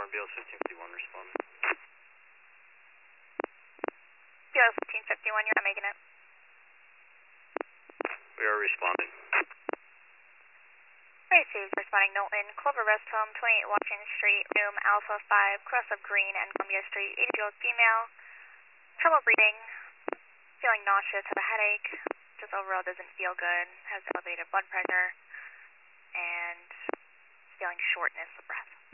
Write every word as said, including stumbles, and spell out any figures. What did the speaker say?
R B L fifteen fifty-one responding. B L fifteen fifty-one, you're not making it. We are responding. Received, responding Knowlton, Clover Rest Home, twenty-eight Washington Street, room Alpha five, cross of Green and Columbia Street, eighty-year-old female, trouble breathing, feeling nauseous, have a headache, just overall doesn't feel good, has elevated blood pressure, and feeling shortness of breath.